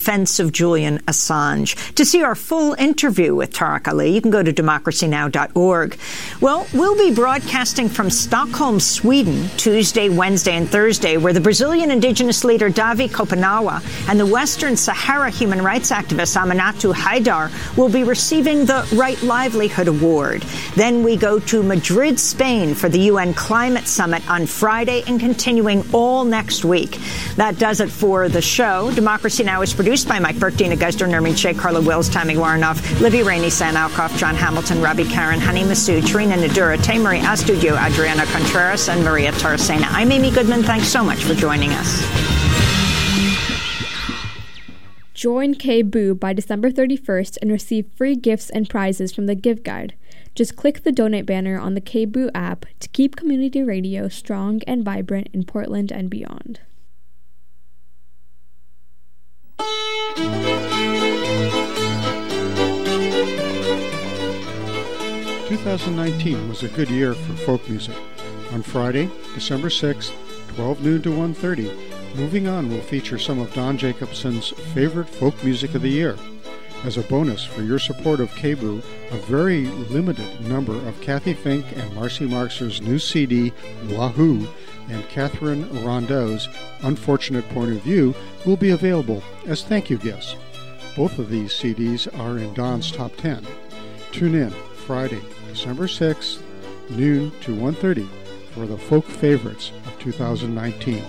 defense of Julian Assange. To see our full interview with Tariq Ali, you can go to democracynow.org. Well, we'll be broadcasting from Stockholm, Sweden, Tuesday, Wednesday, and Thursday, where the Brazilian indigenous leader Davi Kopanawa and the Western Sahara human rights activist Aminatou Haidar will be receiving the Right Livelihood Award. Then we go to Madrid, Spain for the UN Climate Summit on Friday and continuing all next week. That does it for the show. Democracy Now! Is produced by Mike Burke, Dina Guzder, Nermeen Sheikh, Carla Wills, Tammy Warnoff, Libby Rainey, Sam Alkoff, John Hamilton, Robbie Karen, Hani Masood, Tarina Nadura, Taymarie Astudio, Adriana Contreras, and Maria Taracena. I'm Amy Goodman. Thanks so much for joining us. Join KBOO by December 31st and receive free gifts and prizes from the Give Guide. Just click the donate banner on the KBOO app to keep community radio strong and vibrant in Portland and beyond. 2019 was a good year for folk music. On Friday, December 6th, 12 noon to 1:30, Moving On will feature some of Don Jacobson's favorite folk music of the year. As a bonus for your support of KBOO, a very limited number of Kathy Fink and Marcy Marxer's new CD, Wahoo, and Catherine Rondeau's Unfortunate Point of View will be available as thank you gifts. Both of these CDs are in Don's Top 10. Tune in Friday, December 6th, noon to 1:30 for the folk favorites of 2019.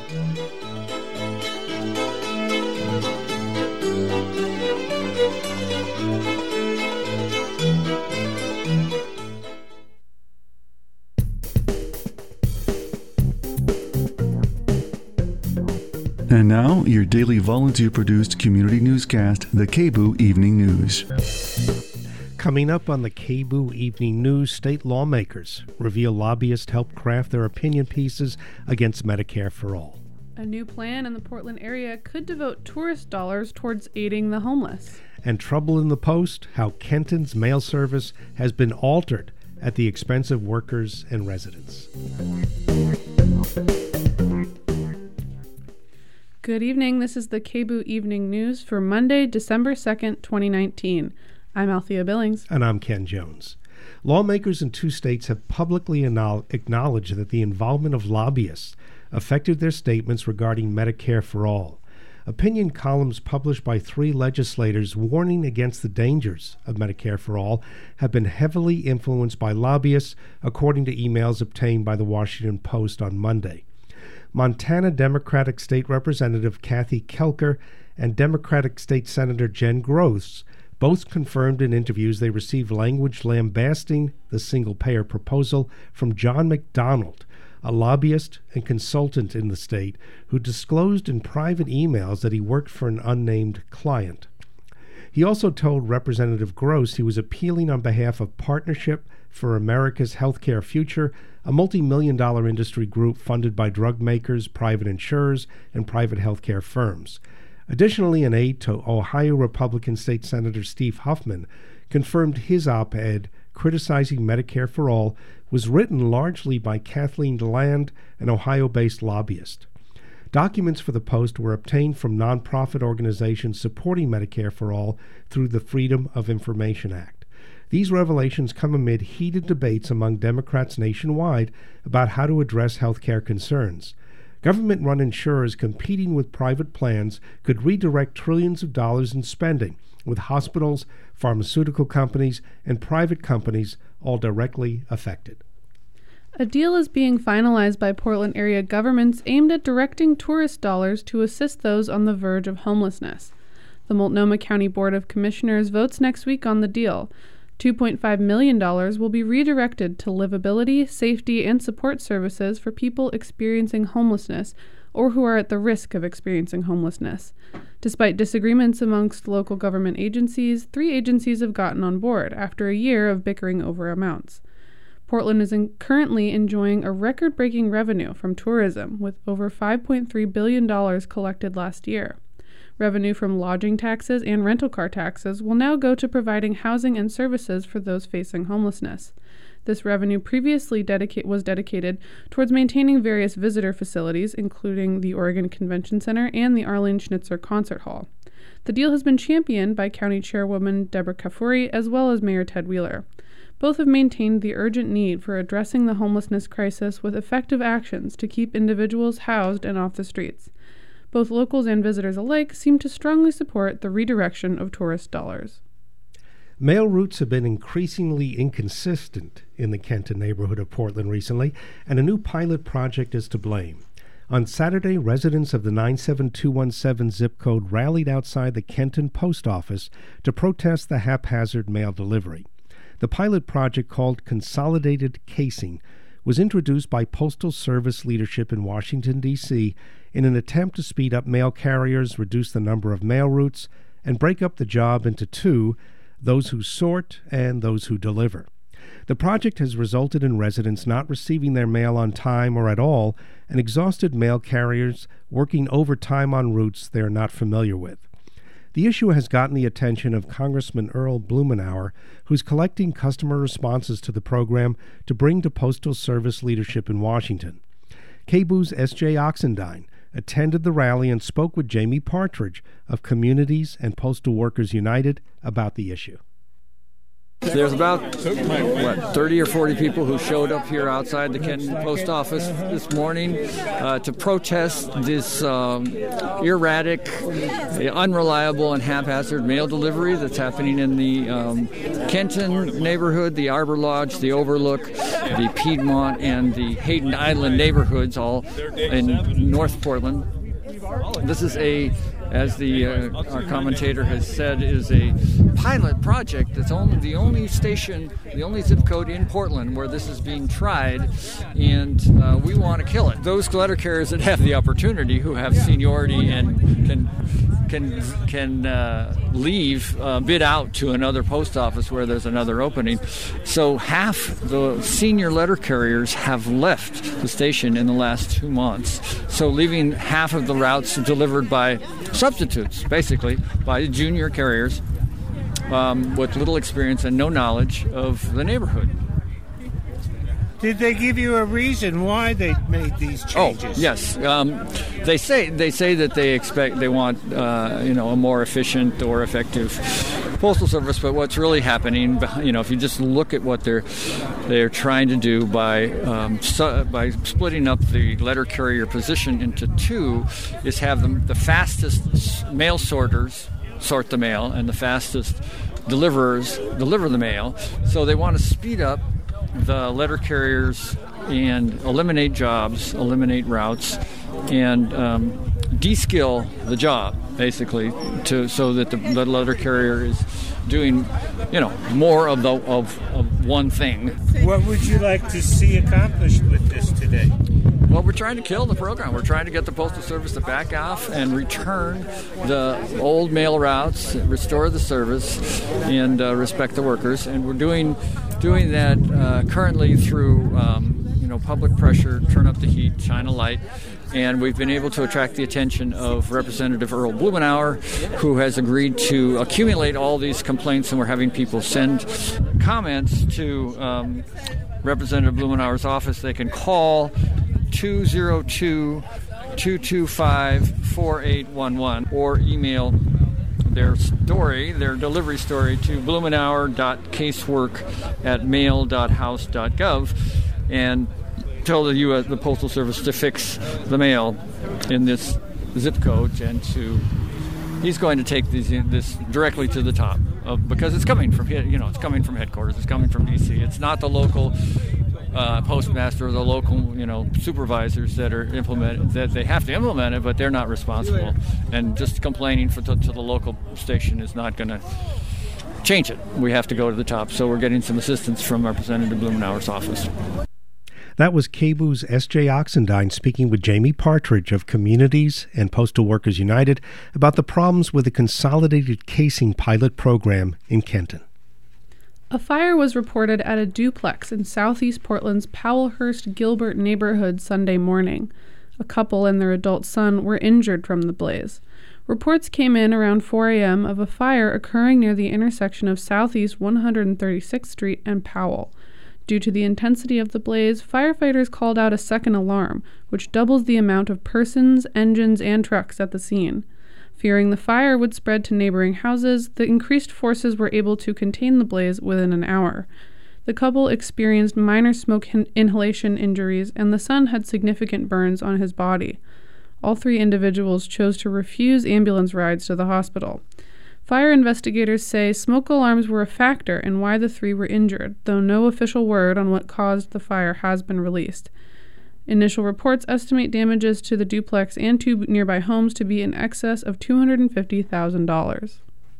And now, your daily volunteer-produced community newscast, the KBOO Evening News. Coming up on the KBOO Evening News, state lawmakers reveal lobbyists helped craft their opinion pieces against Medicare for All. A new plan in the Portland area could devote tourist dollars towards aiding the homeless. And trouble in the Post, how Kenton's mail service has been altered at the expense of workers and residents. Good evening. This is the KBOO Evening News for Monday, December 2nd, 2019. I'm Althea Billings. And I'm Ken Jones. Lawmakers in 2 states have publicly acknowledged that the involvement of lobbyists affected their statements regarding Medicare for All. Opinion columns published by 3 legislators warning against the dangers of Medicare for All have been heavily influenced by lobbyists, according to emails obtained by the Washington Post on Monday. Montana Democratic State Representative Kathy Kelker and Democratic State Senator Jen Gross both confirmed in interviews they received language lambasting the single-payer proposal from John McDonald, a lobbyist and consultant in the state who disclosed in private emails that he worked for an unnamed client. He also told Representative Gross he was appealing on behalf of Partnership for America's Healthcare Future, a multi-million-dollar industry group funded by drug makers, private insurers, and private healthcare firms. Additionally, an aide to Ohio Republican State Senator Steve Huffman confirmed his op-ed criticizing Medicare for All was written largely by Kathleen DeLand, an Ohio-based lobbyist. Documents for the Post were obtained from nonprofit organizations supporting Medicare for All through the Freedom of Information Act. These revelations come amid heated debates among Democrats nationwide about how to address health care concerns. Government-run insurers competing with private plans could redirect trillions of dollars in spending, with hospitals, pharmaceutical companies, and private companies all directly affected. A deal is being finalized by Portland area governments aimed at directing tourist dollars to assist those on the verge of homelessness. The Multnomah County Board of Commissioners votes next week on the deal. $2.5 million will be redirected to livability, safety, and support services for people experiencing homelessness or who are at the risk of experiencing homelessness. Despite disagreements amongst local government agencies, 3 agencies have gotten on board after a year of bickering over amounts. Portland is currently enjoying a record-breaking revenue from tourism, with over $5.3 billion collected last year. Revenue from lodging taxes and rental car taxes will now go to providing housing and services for those facing homelessness. This revenue previously was dedicated towards maintaining various visitor facilities, including the Oregon Convention Center and the Arlene Schnitzer Concert Hall. The deal has been championed by County Chairwoman Deborah Kafuri as well as Mayor Ted Wheeler. Both have maintained the urgent need for addressing the homelessness crisis with effective actions to keep individuals housed and off the streets. Both locals and visitors alike seem to strongly support the redirection of tourist dollars. Mail routes have been increasingly inconsistent in the Kenton neighborhood of Portland recently, and a new pilot project is to blame. On Saturday, residents of the 97217 zip code rallied outside the Kenton post office to protest the haphazard mail delivery. The pilot project, called Consolidated Casing, was introduced by Postal Service leadership in Washington, D.C., in an attempt to speed up mail carriers, reduce the number of mail routes, and break up the job into two, those who sort and those who deliver. The project has resulted in residents not receiving their mail on time or at all, and exhausted mail carriers working overtime on routes they are not familiar with. The issue has gotten the attention of Congressman Earl Blumenauer, who's collecting customer responses to the program to bring to Postal Service leadership in Washington. KBOO's S.J. Oxendine attended the rally and spoke with Jamie Partridge of Communities and Postal Workers United about the issue. There's about, 30 or 40 people who showed up here outside the Kenton Post Office this morning to protest this erratic, unreliable, and haphazard mail delivery that's happening in the Kenton neighborhood, the Arbor Lodge, the Overlook, the Piedmont, and the Hayden Island neighborhoods, all in North Portland. This is as our commentator has said, is a pilot project that's the only station, the only zip code in Portland where this is being tried, and we want to kill it. Those letter carriers that have the opportunity, who have seniority and can leave, bid out to another post office where there's another opening. So half the senior letter carriers have left the station in the last 2 months. So leaving half of the routes delivered by substitutes, basically, by junior carriers with little experience and no knowledge of the neighborhood. Did they give you a reason why they made these changes? Oh, yes. They say that they want a more efficient or effective postal service. But what's really happening, if you just look at what they're trying to do by splitting up the letter carrier position into two, is have the fastest mail sorters sort the mail and the fastest deliverers deliver the mail. So they want to speed up the letter carriers and eliminate jobs, eliminate routes, and de-skill the job, basically, so that the letter carrier is doing, more of one thing. What would you like to see accomplished with this today? Well, we're trying to kill the program. We're trying to get the Postal Service to back off and return the old mail routes, restore the service, and respect the workers. And we're doing that currently through public pressure, turn up the heat, shine a light. And we've been able to attract the attention of Representative Earl Blumenauer, who has agreed to accumulate all these complaints, and we're having people send comments to Representative Blumenauer's office. They can call 202-225-4811 or email their delivery story to blumenauer.casework@mail.house.gov and tell the Postal Service to fix the mail in this zip code, and he's going to take this directly to the top because it's coming from it's coming from headquarters, it's coming from D.C. It's not the local postmaster or the local supervisors that are that they have to implement it, but they're not responsible. And just complaining to the local station is not going to change it. We have to go to the top. So we're getting some assistance from Representative Blumenauer's office. That was KBOO's S.J. Oxendine speaking with Jamie Partridge of Communities and Postal Workers United about the problems with the Consolidated Casing pilot program in Kenton. A fire was reported at a duplex in southeast Portland's Powellhurst-Gilbert neighborhood Sunday morning. A couple and their adult son were injured from the blaze. Reports came in around 4 a.m. of a fire occurring near the intersection of Southeast 136th Street and Powell. Due to the intensity of the blaze, firefighters called out a second alarm, which doubles the amount of persons, engines, and trucks at the scene. Fearing the fire would spread to neighboring houses, the increased forces were able to contain the blaze within an hour. The couple experienced minor smoke inhalation injuries, and the son had significant burns on his body. All 3 individuals chose to refuse ambulance rides to the hospital. Fire investigators say smoke alarms were a factor in why the 3 were injured, though no official word on what caused the fire has been released. Initial reports estimate damages to the duplex and 2 nearby homes to be in excess of $250,000.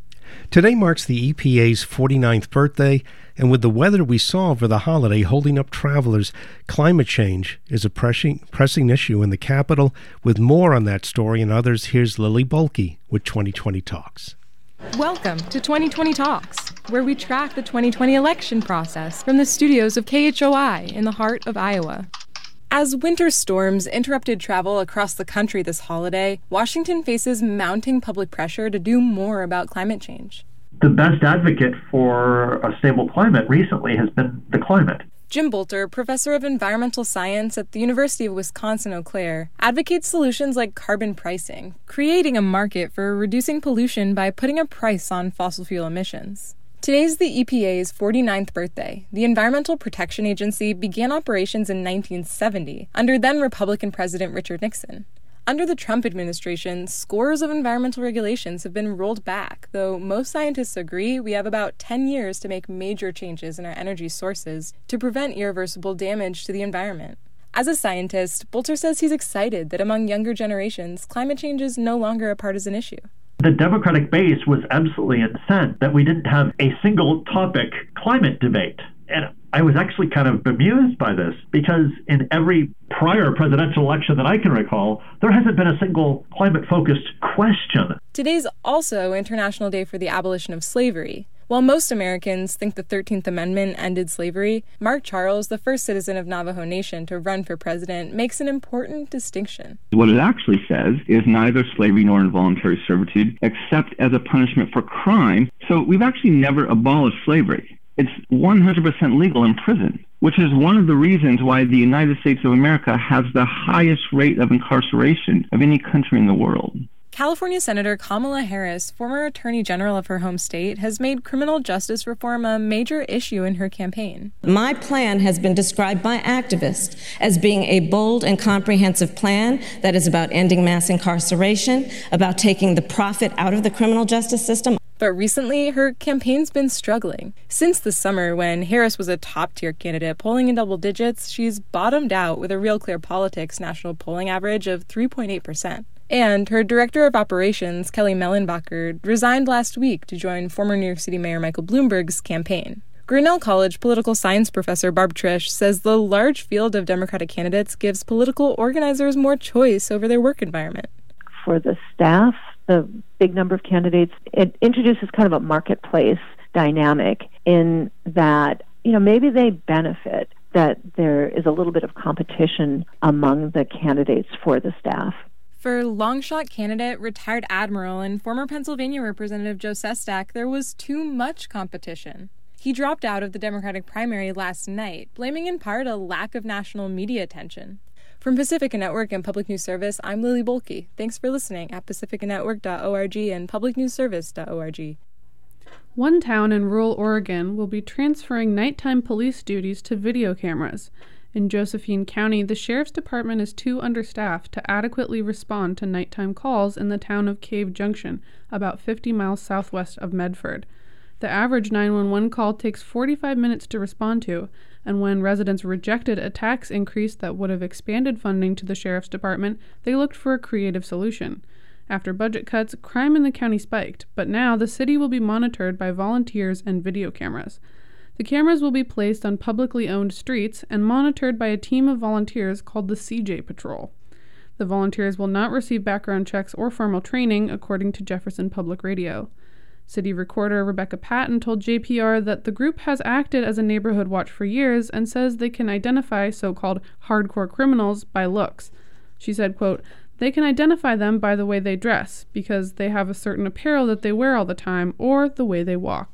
Today marks the EPA's 49th birthday, and with the weather we saw over the holiday holding up travelers, climate change is a pressing issue in the capital. With more on that story and others, here's Lily Bohlke with 2020 Talks. Welcome to 2020 Talks, where we track the 2020 election process from the studios of KHOI in the heart of Iowa. As winter storms interrupted travel across the country this holiday, Washington faces mounting public pressure to do more about climate change. The best advocate for a stable climate recently has been the climate. Jim Bolter, professor of environmental science at the University of Wisconsin-Eau Claire, advocates solutions like carbon pricing, creating a market for reducing pollution by putting a price on fossil fuel emissions. Today's the EPA's 49th birthday. The Environmental Protection Agency began operations in 1970 under then-Republican President Richard Nixon. Under the Trump administration, scores of environmental regulations have been rolled back, though most scientists agree we have about 10 years to make major changes in our energy sources to prevent irreversible damage to the environment. As a scientist, Bolter says he's excited that among younger generations, climate change is no longer a partisan issue. The Democratic base was absolutely incensed that we didn't have a single topic climate debate. And I was actually kind of bemused by this because in every prior presidential election that I can recall, there hasn't been a single climate-focused question. Today's also International Day for the Abolition of Slavery. While most Americans think the 13th Amendment ended slavery, Mark Charles, the first citizen of Navajo Nation to run for president, makes an important distinction. What it actually says is neither slavery nor involuntary servitude except as a punishment for crime. So we've actually never abolished slavery. It's 100% legal in prison, which is one of the reasons why the United States of America has the highest rate of incarceration of any country in the world. California Senator Kamala Harris, former Attorney General of her home state, has made criminal justice reform a major issue in her campaign. My plan has been described by activists as being a bold and comprehensive plan that is about ending mass incarceration, about taking the profit out of the criminal justice system. But recently, her campaign's been struggling. Since the summer, when Harris was a top-tier candidate polling in double digits, she's bottomed out with a Real Clear Politics national polling average of 3.8%. And her director of operations, Kelly Mellenbacher, resigned last week to join former New York City Mayor Michael Bloomberg's campaign. Grinnell College political science professor Barb Trish says the large field of Democratic candidates gives political organizers more choice over their work environment. For the staff, the big number of candidates, it introduces kind of a marketplace dynamic in that, maybe they benefit that there is a little bit of competition among the candidates for the staff. For longshot candidate, retired admiral, and former Pennsylvania Representative Joe Sestak, there was too much competition. He dropped out of the Democratic primary last night, blaming in part a lack of national media attention. From Pacifica Network and Public News Service, I'm Lily Bohlke. Thanks for listening at pacificanetwork.org and publicnewsservice.org. One town in rural Oregon will be transferring nighttime police duties to video cameras. In Josephine County, the Sheriff's Department is too understaffed to adequately respond to nighttime calls in the town of Cave Junction, about 50 miles southwest of Medford. The average 911 call takes 45 minutes to respond to, and when residents rejected a tax increase that would have expanded funding to the Sheriff's Department, they looked for a creative solution. After budget cuts, crime in the county spiked, but now the city will be monitored by volunteers and video cameras. The cameras will be placed on publicly owned streets and monitored by a team of volunteers called the CJ Patrol. The volunteers will not receive background checks or formal training, according to Jefferson Public Radio. City Recorder Rebecca Patton told JPR that the group has acted as a neighborhood watch for years and says they can identify so-called hardcore criminals by looks. She said, quote, "They can identify them by the way they dress, because they have a certain apparel that they wear all the time, or the way they walk."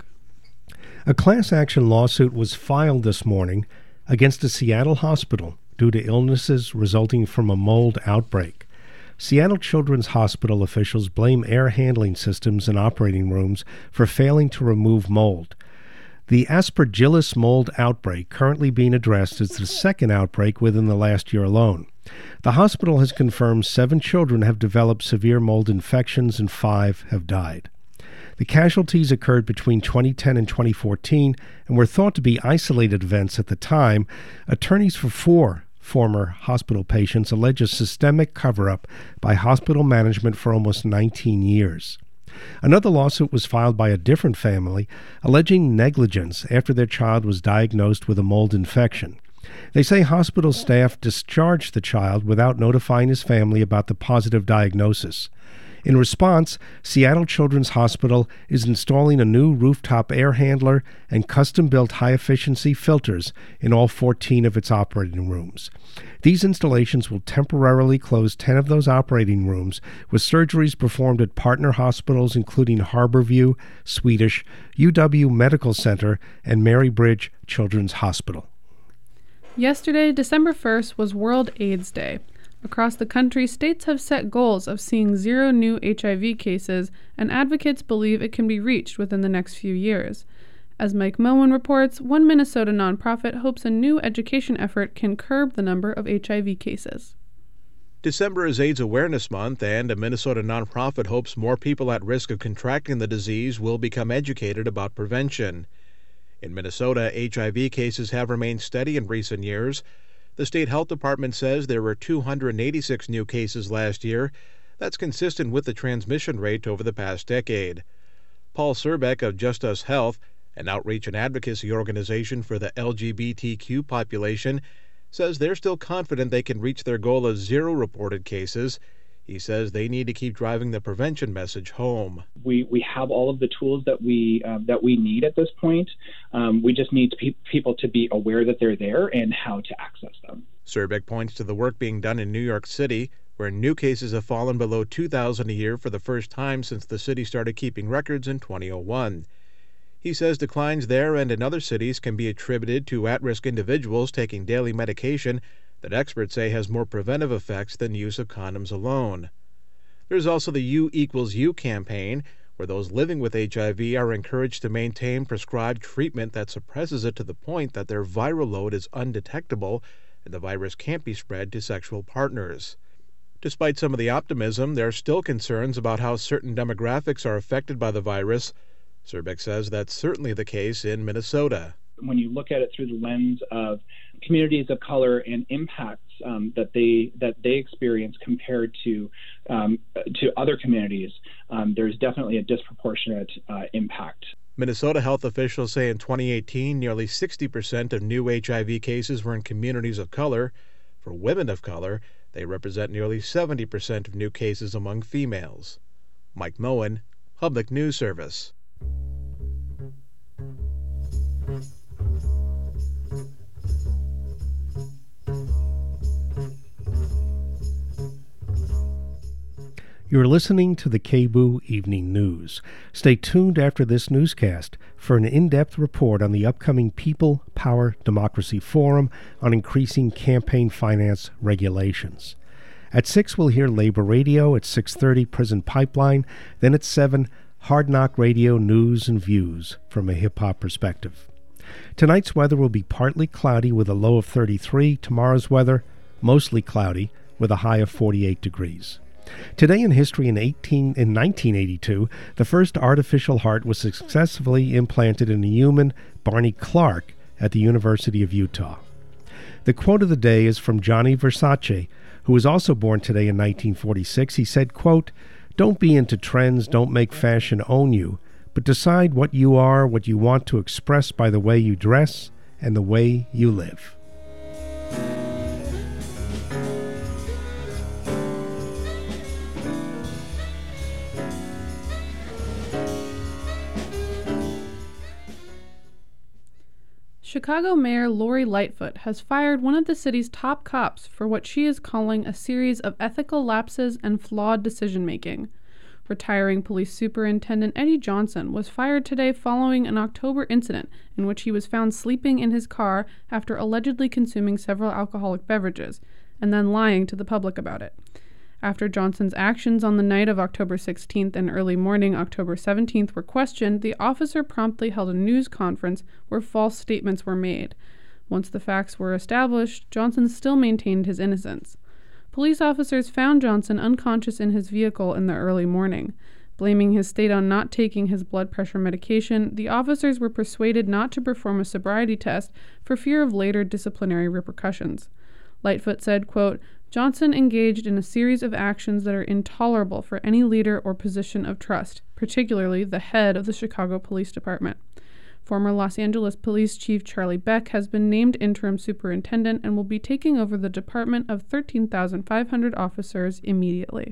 A class action lawsuit was filed this morning against a Seattle hospital due to illnesses resulting from a mold outbreak. Seattle Children's Hospital officials blame air handling systems in operating rooms for failing to remove mold. The Aspergillus mold outbreak currently being addressed is the second outbreak within the last year alone. The hospital has confirmed 7 children have developed severe mold infections and 5 have died. The casualties occurred between 2010 and 2014 and were thought to be isolated events at the time. Attorneys for 4 former hospital patients allege a systemic cover-up by hospital management for almost 19 years. Another lawsuit was filed by a different family, alleging negligence after their child was diagnosed with a mold infection. They say hospital staff discharged the child without notifying his family about the positive diagnosis. In response, Seattle Children's Hospital is installing a new rooftop air handler and custom-built high-efficiency filters in all 14 of its operating rooms. These installations will temporarily close 10 of those operating rooms, with surgeries performed at partner hospitals including Harborview, Swedish, UW Medical Center, and Mary Bridge Children's Hospital. Yesterday, December 1st, was World AIDS Day. Across the country, states have set goals of seeing 0 new HIV cases, and advocates believe it can be reached within the next few years. As Mike Moen reports, one Minnesota nonprofit hopes a new education effort can curb the number of HIV cases. December is AIDS Awareness Month, and a Minnesota nonprofit hopes more people at risk of contracting the disease will become educated about prevention. In Minnesota, HIV cases have remained steady in recent years. The state health department says there were 286 new cases last year. That's consistent with the transmission rate over the past decade. Paul Surbeck of Just Us Health, an outreach and advocacy organization for the LGBTQ population, says they're still confident they can reach their goal of 0 reported cases. He says they need to keep driving the prevention message home. We have all of the tools that we need at this point. We just need people to be aware that they're there and how to access them. Surbeck points to the work being done in New York City, where new cases have fallen below 2,000 a year for the first time since the city started keeping records in 2001. He says declines there and in other cities can be attributed to at-risk individuals taking daily medication that experts say has more preventive effects than use of condoms alone. There's also the U=U campaign, where those living with HIV are encouraged to maintain prescribed treatment that suppresses it to the point that their viral load is undetectable and the virus can't be spread to sexual partners. Despite some of the optimism, there are still concerns about how certain demographics are affected by the virus. Surbeck says that's certainly the case in Minnesota. When you look at it through the lens of communities of color and impacts that they experience compared to other communities, there's definitely a disproportionate impact. Minnesota health officials say in 2018, nearly 60% of new HIV cases were in communities of color. For women of color, they represent nearly 70% of new cases among females. Mike Moen, Public News Service. You're listening to the KBOO Evening News. Stay tuned after this newscast for an in-depth report on the upcoming People Power Democracy Forum on increasing campaign finance regulations. At 6, we'll hear Labor Radio. At 6:30, Prison Pipeline. Then at 7, Hard Knock Radio News and Views from a hip-hop perspective. Tonight's weather will be partly cloudy with a low of 33. Tomorrow's weather, mostly cloudy with a high of 48 degrees. Today in history, in 1982, the first artificial heart was successfully implanted in a human, Barney Clark, at the University of Utah. The quote of the day is from Gianni Versace, who was also born today in 1946. He said, quote, "Don't be into trends, don't make fashion own you, but decide what you are, what you want to express by the way you dress and the way you live." Chicago Mayor Lori Lightfoot has fired one of the city's top cops for what she is calling a series of ethical lapses and flawed decision-making. Retiring Police Superintendent Eddie Johnson was fired today following an October incident in which he was found sleeping in his car after allegedly consuming several alcoholic beverages, and then lying to the public about it. After Johnson's actions on the night of October 16th and early morning October 17th were questioned, the officer promptly held a news conference where false statements were made. Once the facts were established, Johnson still maintained his innocence. Police officers found Johnson unconscious in his vehicle in the early morning. Blaming his state on not taking his blood pressure medication, the officers were persuaded not to perform a sobriety test for fear of later disciplinary repercussions. Lightfoot said, quote, "Johnson engaged in a series of actions that are intolerable for any leader or position of trust, particularly the head of the Chicago Police Department." Former Los Angeles Police Chief Charlie Beck has been named interim superintendent and will be taking over the department of 13,500 officers immediately.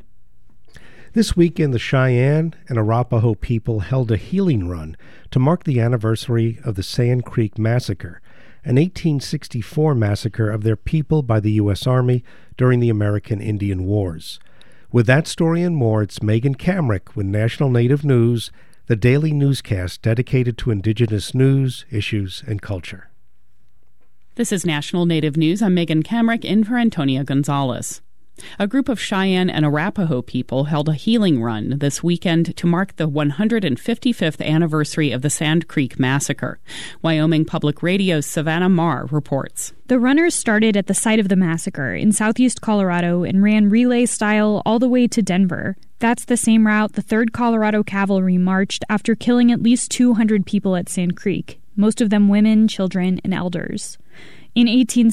This weekend, the Cheyenne and Arapaho people held a healing run to mark the anniversary of the Sand Creek Massacre, an 1864 massacre of their people by the U.S. Army during the American Indian Wars. With that story and more, it's Megan Kamrick with National Native News, the daily newscast dedicated to Indigenous news, issues, and culture. This is National Native News. I'm Megan Kamrick in for Antonia Gonzalez. A group of Cheyenne and Arapaho people held a healing run this weekend to mark the 155th anniversary of the Sand Creek Massacre. Wyoming Public Radio's Savannah Marr reports. The runners started at the site of the massacre in southeast Colorado and ran relay style all the way to Denver. That's the same route the 3rd Colorado Cavalry marched after killing at least 200 people at Sand Creek, most of them women, children, and elders. In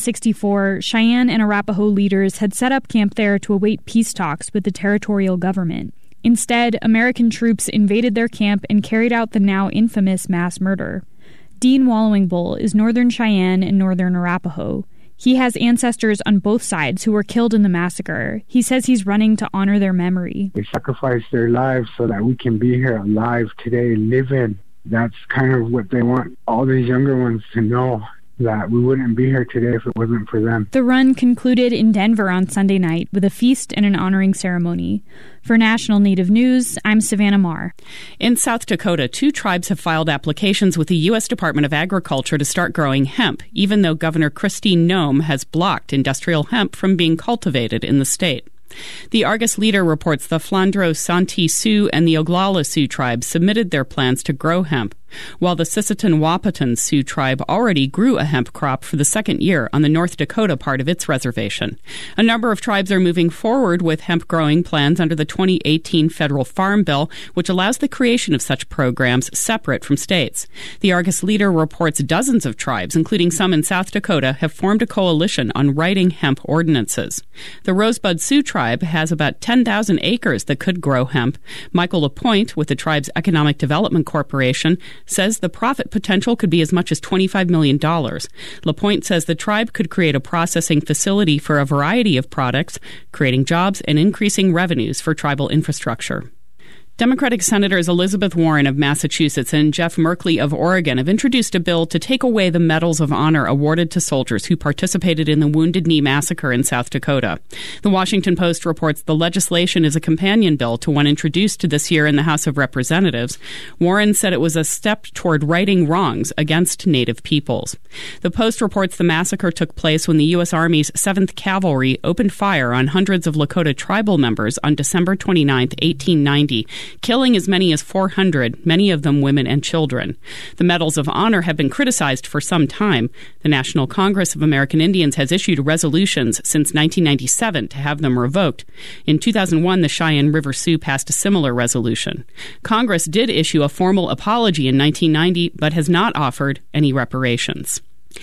1864, Cheyenne and Arapaho leaders had set up camp there to await peace talks with the territorial government. Instead, American troops invaded their camp and carried out the now infamous mass murder. Dean Wallowing Bull is Northern Cheyenne and Northern Arapaho. He has ancestors on both sides who were killed in the massacre. He says he's running to honor their memory. They sacrificed their lives so that we can be here alive today, living. That's kind of what they want all these younger ones to know, that we wouldn't be here today if it wasn't for them. The run concluded in Denver on Sunday night with a feast and an honoring ceremony. For National Native News, I'm Savannah Marr. In South Dakota, 2 tribes have filed applications with the U.S. Department of Agriculture to start growing hemp, even though Governor Christine Nome has blocked industrial hemp from being cultivated in the state. The Argus Leader reports the Flandreau Santee Sioux and the Oglala Sioux tribes submitted their plans to grow hemp, while the Sisseton Wahpeton Sioux tribe already grew a hemp crop for the second year on the North Dakota part of its reservation. A number of tribes are moving forward with hemp growing plans under the 2018 federal farm bill, which allows the creation of such programs separate from states. The Argus Leader reports dozens of tribes, including some in South Dakota, have formed a coalition on writing hemp ordinances. The Rosebud Sioux tribe has about 10,000 acres that could grow hemp. Michael LaPointe with the tribe's Economic Development Corporation says the profit potential could be as much as $25 million. LaPointe says the tribe could create a processing facility for a variety of products, creating jobs and increasing revenues for tribal infrastructure. Democratic Senators Elizabeth Warren of Massachusetts and Jeff Merkley of Oregon have introduced a bill to take away the Medals of Honor awarded to soldiers who participated in the Wounded Knee Massacre in South Dakota. The Washington Post reports the legislation is a companion bill to one introduced this year in the House of Representatives. Warren said it was a step toward righting wrongs against Native peoples. The Post reports the massacre took place when the U.S. Army's 7th Cavalry opened fire on hundreds of Lakota tribal members on December 29, 1890, killing as many as 400, many of them women and children. The Medals of Honor have been criticized for some time. The National Congress of American Indians has issued resolutions since 1997 to have them revoked. In 2001, the Cheyenne River Sioux passed a similar resolution. Congress did issue a formal apology in 1990, but has not offered any reparations.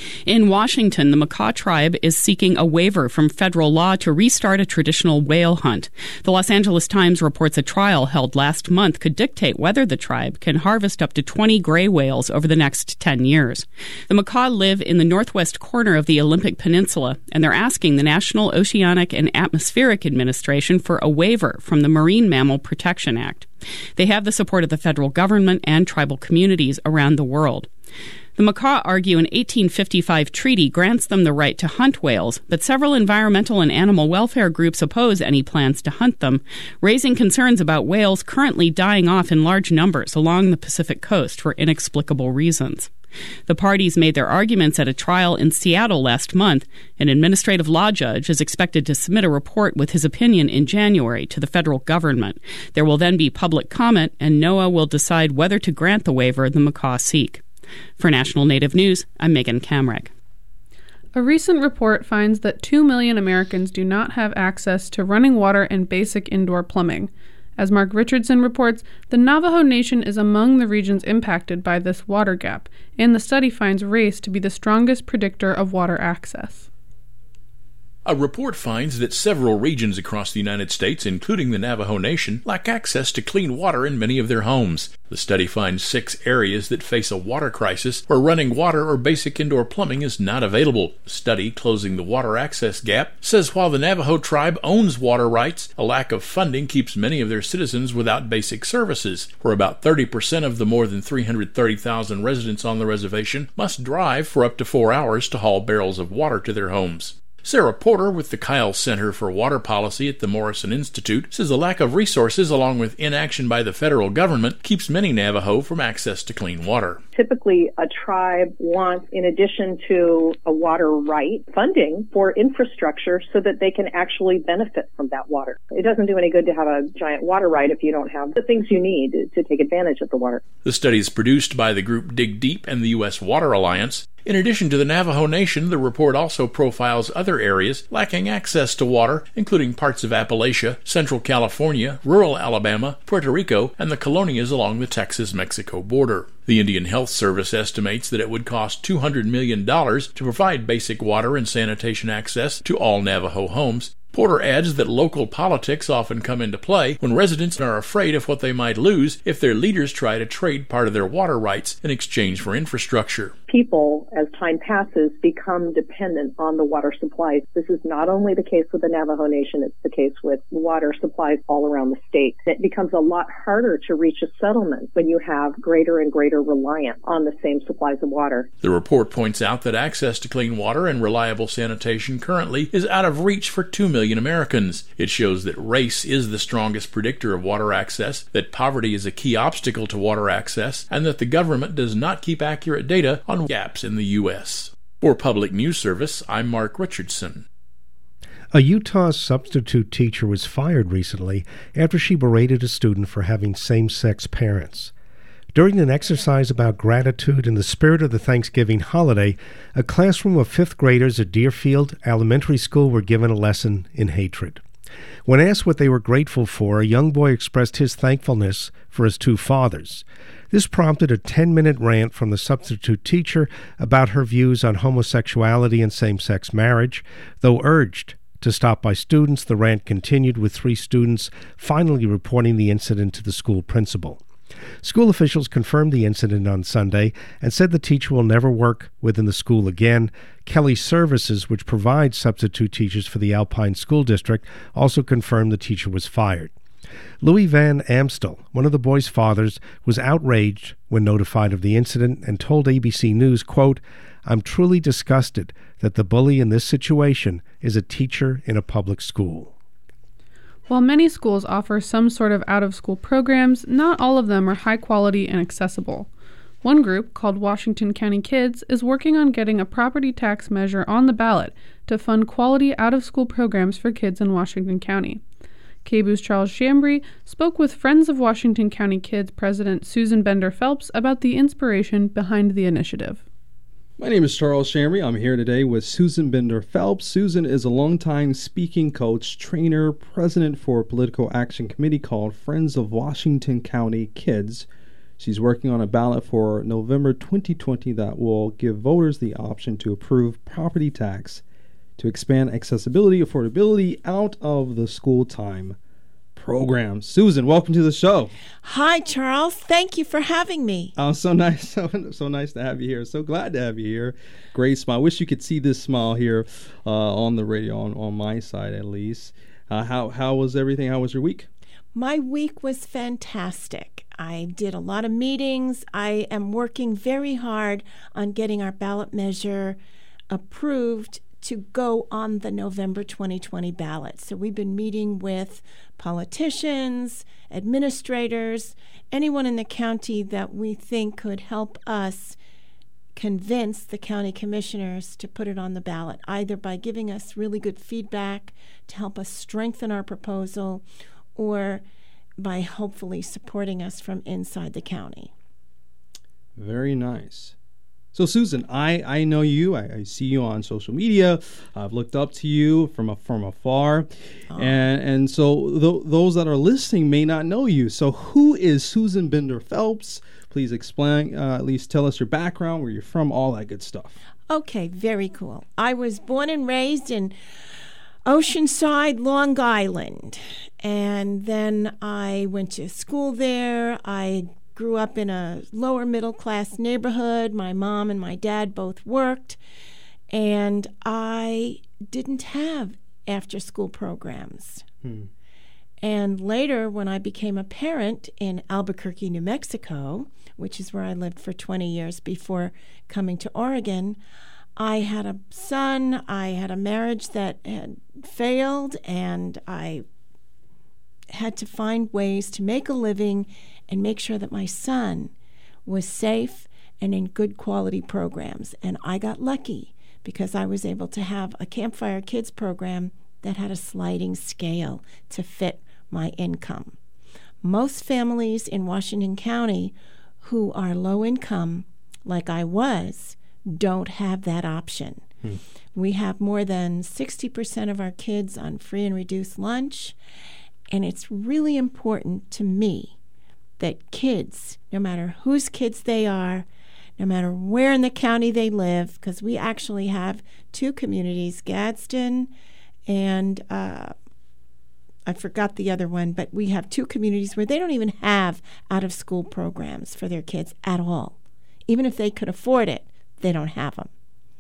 In Washington, the Makah tribe is seeking a waiver from federal law to restart a traditional whale hunt. The Los Angeles Times reports a trial held last month could dictate whether the tribe can harvest up to 20 gray whales over the next 10 years. The Makah live in the northwest corner of the Olympic Peninsula, and they're asking the National Oceanic and Atmospheric Administration for a waiver from the Marine Mammal Protection Act. They have the support of the federal government and tribal communities around the world. The Makah argue an 1855 treaty grants them the right to hunt whales, but several environmental and animal welfare groups oppose any plans to hunt them, raising concerns about whales currently dying off in large numbers along the Pacific coast for inexplicable reasons. The parties made their arguments at a trial in Seattle last month. An administrative law judge is expected to submit a report with his opinion in January to the federal government. There will then be public comment, and NOAA will decide whether to grant the waiver the Makah seek. For National Native News, I'm Megan Kamrek. A recent report finds that 2 million Americans do not have access to running water and basic indoor plumbing. As Mark Richardson reports, the Navajo Nation is among the regions impacted by this water gap, and the study finds race to be the strongest predictor of water access. A report finds that several regions across the United States, including the Navajo Nation, lack access to clean water in many of their homes. The study finds 6 areas that face a water crisis where running water or basic indoor plumbing is not available. The study, Closing the Water Access Gap, says while the Navajo tribe owns water rights, a lack of funding keeps many of their citizens without basic services, where about 30% of the more than 330,000 residents on the reservation must drive for up to 4 hours to haul barrels of water to their homes. Sarah Porter with the Kyle Center for Water Policy at the Morrison Institute says the lack of resources along with inaction by the federal government keeps many Navajo from access to clean water. Typically, a tribe wants, in addition to a water right, funding for infrastructure so that they can actually benefit from that water. It doesn't do any good to have a giant water right if you don't have the things you need to take advantage of the water. The study is produced by the group Dig Deep and the U.S. Water Alliance. In addition to the Navajo Nation, the report also profiles other areas lacking access to water, including parts of Appalachia, Central California, rural Alabama, Puerto Rico, and the colonias along the Texas-Mexico border. The Indian Health Service estimates that it would cost $200 million to provide basic water and sanitation access to all Navajo homes. Porter adds that local politics often come into play when residents are afraid of what they might lose if their leaders try to trade part of their water rights in exchange for infrastructure. People, as time passes, become dependent on the water supplies. This is not only the case with the Navajo Nation, it's the case with water supplies all around the state. It becomes a lot harder to reach a settlement when you have greater and greater reliance on the same supplies of water. The report points out that access to clean water and reliable sanitation currently is out of reach for 2 million Americans. It shows that race is the strongest predictor of water access, that poverty is a key obstacle to water access, and that the government does not keep accurate data on gaps in the U.S. For Public News Service, I'm Mark Richardson. A Utah substitute teacher was fired recently after she berated a student for having same-sex parents. During an exercise about gratitude in the spirit of the Thanksgiving holiday, a classroom of 5th graders at Deerfield Elementary School were given a lesson in hatred. When asked what they were grateful for, a young boy expressed his thankfulness for his 2 fathers. This prompted a 10-minute rant from the substitute teacher about her views on homosexuality and same-sex marriage. Though urged to stop by students, the rant continued, with 3 students finally reporting the incident to the school principal. School officials confirmed the incident on Sunday and said the teacher will never work within the school again. Kelly Services, which provides substitute teachers for the Alpine School District, also confirmed the teacher was fired. Louis Van Amstel, one of the boys' fathers, was outraged when notified of the incident and told ABC News, quote, "I'm truly disgusted that the bully in this situation is a teacher in a public school." While many schools offer some sort of out-of-school programs, not all of them are high quality and accessible. One group, called Washington County Kids, is working on getting a property tax measure on the ballot to fund quality out-of-school programs for kids in Washington County. KBOO's Charles Chambry spoke with Friends of Washington County Kids President Susan Bender Phelps about the inspiration behind the initiative. My name is Charles Chambry. I'm here today with Susan Bender Phelps. Susan is a longtime speaking coach, trainer, president for a political action committee called Friends of Washington County Kids. She's working on a ballot for November 2020 that will give voters the option to approve property tax to expand accessibility, affordability out of the school time program. Susan, welcome to the show. Hi, Charles. Thank you for having me. Oh, so nice. So nice to have you here. So glad to have you here. Great smile. Wish you could see this smile here on the radio, on my side at least. How was everything? How was your week? My week was fantastic. I did a lot of meetings. I am working very hard on getting our ballot measure approved to go on the November 2020 ballot. So we've been meeting with politicians, administrators, anyone in the county that we think could help us convince the county commissioners to put it on the ballot, either by giving us really good feedback to help us strengthen our proposal or by hopefully supporting us from inside the county. Very nice. So, Susan, I know you. I see you on social media. I've looked up to you from afar. And so those that are listening may not know you. So who is Susan Binder Phelps? Please explain, at least tell us your background, where you're from, all that good stuff. Okay, very cool. I was born and raised in Oceanside, Long Island. And then I went to school there. I grew up in a lower middle class neighborhood. My mom and my dad both worked, and I didn't have after school programs. And later, when I became a parent in Albuquerque, New Mexico, which is where I lived for 20 years before coming to Oregon, I had a son. I had a marriage that had failed, and I had to find ways to make a living and make sure that my son was safe and in good quality programs. And I got lucky because I was able to have a Campfire Kids program that had a sliding scale to fit my income. Most families in Washington County who are low income, like I was, don't have that option. We have more than 60% of our kids on free and reduced lunch, and it's really important to me that kids, no matter whose kids they are, no matter where in the county they live, because we actually have two communities, Gadsden and I forgot the other one, but we have two communities where they don't even have out-of-school programs for their kids at all. Even if they could afford it, they don't have them.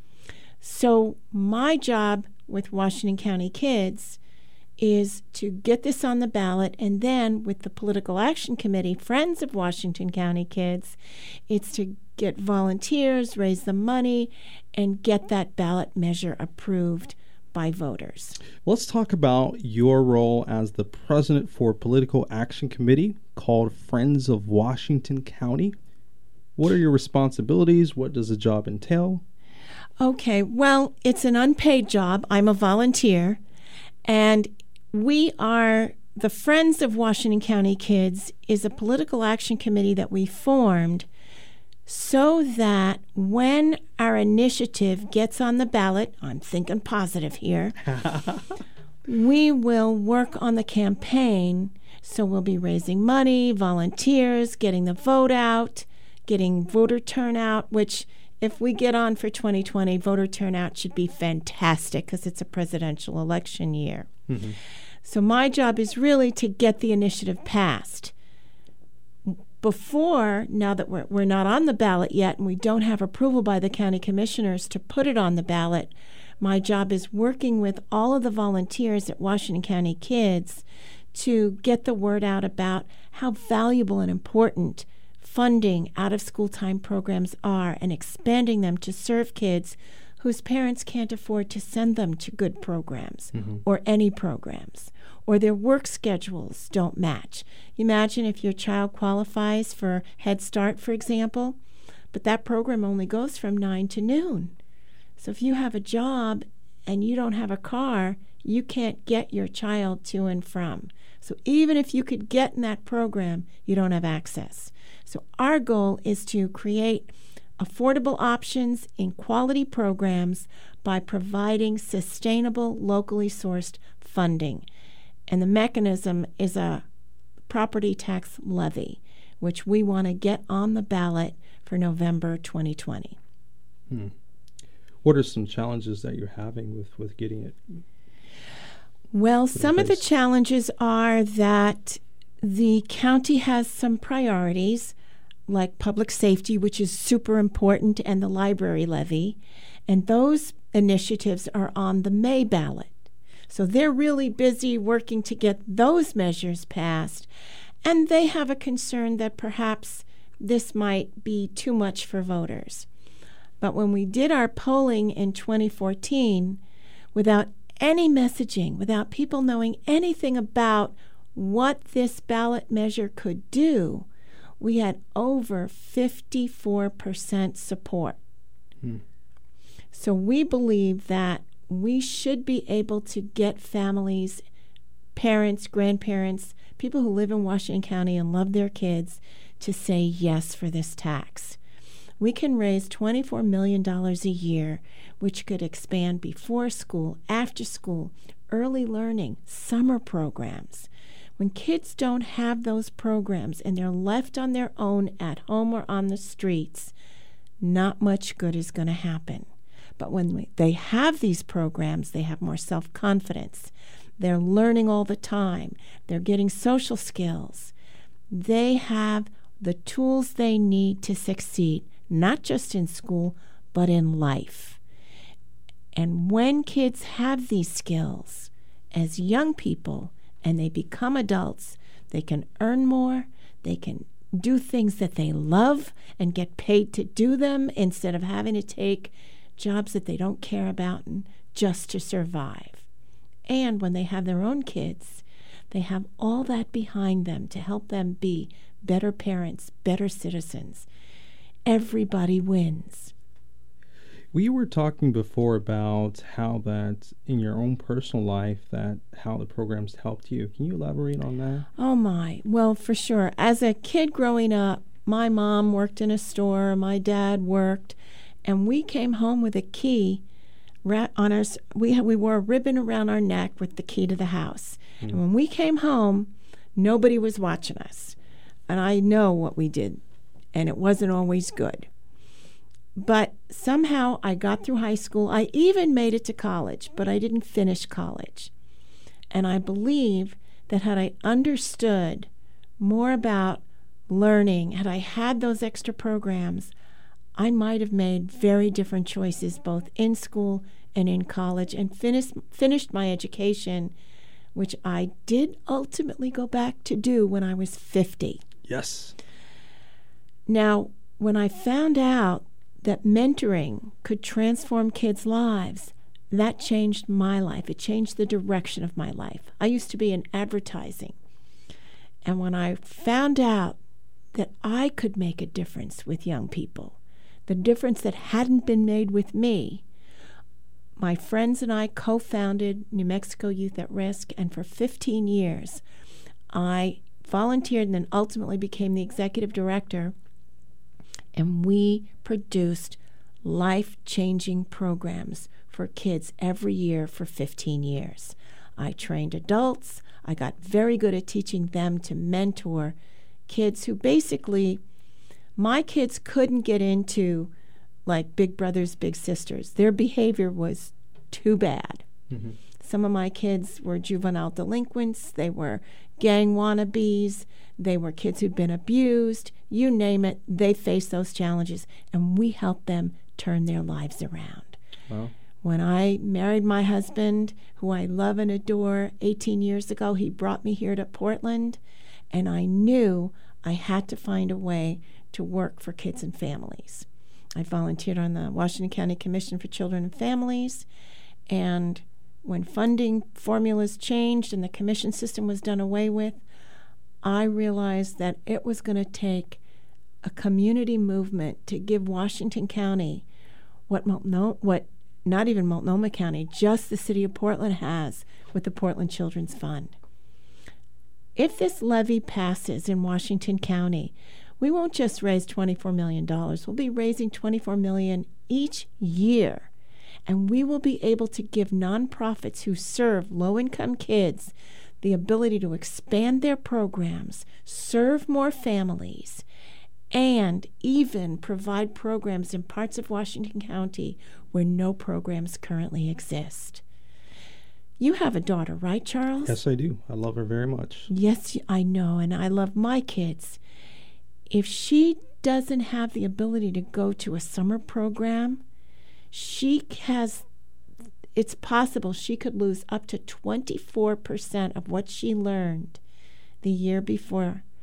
So my job with Washington County Kids is to get this on the ballot, and then with the Political Action Committee, Friends of Washington County Kids, it's to get volunteers, raise the money, and get that ballot measure approved by voters. Let's talk about your role as the president for Political Action Committee called Friends of Washington County. What are your responsibilities? What does the job entail? Okay, well, it's an unpaid job. I'm a volunteer, and we are the Friends of Washington County Kids is a political action committee that we formed so that when our initiative gets on the ballot, I'm thinking positive here, we will work on the campaign. So we'll be raising money, volunteers, getting the vote out, getting voter turnout, which if we get on for 2020, voter turnout should be fantastic because it's a presidential election year. So my job is really to get the initiative passed. Before, now that we're not on the ballot yet and we don't have approval by the county commissioners to put it on the ballot, my job is working with all of the volunteers at Washington County Kids to get the word out about how valuable and important funding out-of-school time programs are and expanding them to serve kids whose parents can't afford to send them to good programs or any programs, or their work schedules don't match. Imagine if your child qualifies for Head Start, for example, but that program only goes from 9 to noon. So if you have a job and you don't have a car, you can't get your child to and from. So even if you could get in that program, you don't have access. So our goal is to create affordable options in quality programs by providing sustainable, locally sourced funding. And the mechanism is a property tax levy, which we want to get on the ballot for November 2020. What are some challenges that you're having with getting it? Well, some of the challenges are that the county has some priorities, like public safety, which is super important, and the library levy. And those initiatives are on the May ballot. So they're really busy working to get those measures passed. And they have a concern that perhaps this might be too much for voters. But when we did our polling in 2014, without any messaging, without people knowing anything about what this ballot measure could do, we had over 54% support. So we believe that we should be able to get families, parents, grandparents, people who live in Washington County and love their kids to say yes for this tax. We can raise $24 million a year, which could expand before school, after school, early learning, summer programs. When kids don't have those programs and they're left on their own at home or on the streets, not much good is going to happen. But when they have these programs, they have more self-confidence. They're learning all the time. They're getting social skills. They have the tools they need to succeed, not just in school, but in life. And when kids have these skills as young people and they become adults, they can earn more, they can do things that they love and get paid to do them instead of having to take jobs that they don't care about and just to survive. And when they have their own kids, they have all that behind them to help them be better parents, better citizens. Everybody wins. We were talking before about how that in your own personal life, that how the programs helped you. Can you elaborate on that? Oh my, well, for sure. As a kid growing up, my mom worked in a store, my dad worked, and we came home with a key on our. We wore a ribbon around our neck with the key to the house. And when we came home, nobody was watching us. And I know what we did, and it wasn't always good. But somehow I got through high school. I even made it to college, but I didn't finish college. And I believe that had I understood more about learning, had I had those extra programs, I might have made very different choices both in school and in college and finished my education, which I did ultimately go back to do when I was 50. Yes. Now, when I found out that mentoring could transform kids' lives, that changed my life. It changed the direction of my life. I used to be in advertising. And when I found out that I could make a difference with young people, the difference that hadn't been made with me, my friends and I co-founded New Mexico Youth at Risk, and for 15 years I volunteered and then ultimately became the executive director, and we produced life-changing programs for kids every year for 15 years. I trained adults. I got very good at teaching them to mentor kids who basically, my kids couldn't get into like Big Brothers, Big Sisters. Their behavior was too bad. Mm-hmm. Some of my kids were juvenile delinquents. They were gang wannabes. They were kids who'd been abused. You name it, they faced those challenges, and we helped them turn their lives around. Wow. When I married my husband, who I love and adore, 18 years ago, he brought me here to Portland, and I knew I had to find a way to work for kids and families. I volunteered on the Washington County Commission for Children and Families, and when funding formulas changed and the commission system was done away with, I realized that it was going to take a community movement to give Washington County what not even Multnomah County, just the city of Portland has with the Portland Children's Fund. If this levy passes in Washington County, we won't just raise $24 million. We'll be raising $24 million each year. And we will be able to give nonprofits who serve low-income kids the ability to expand their programs, serve more families, and even provide programs in parts of Washington County where no programs currently exist. You have a daughter, right, Charles? Yes, I do. I love her very much. Yes, I know, and I love my kids. If she doesn't have the ability to go to a summer program, it's possible she could lose up to 24% of what she learned the year before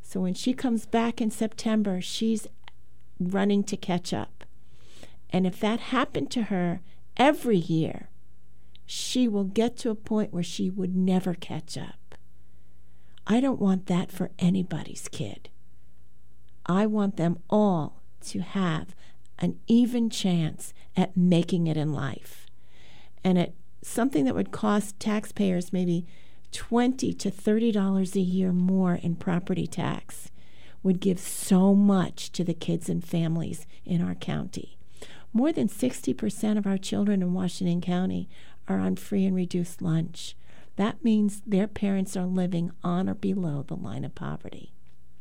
So when she comes back in September, she's running to catch up. And if that happened to her every year, she will get to a point where she would never catch up. I don't want that for anybody's kid. I want them all to have an even chance at making it in life. And at something that would cost taxpayers maybe $20 to $30 a year more in property tax would give so much to the kids and families in our county. More than 60% of our children in Washington County are on free and reduced lunch. That means their parents are living on or below the line of poverty.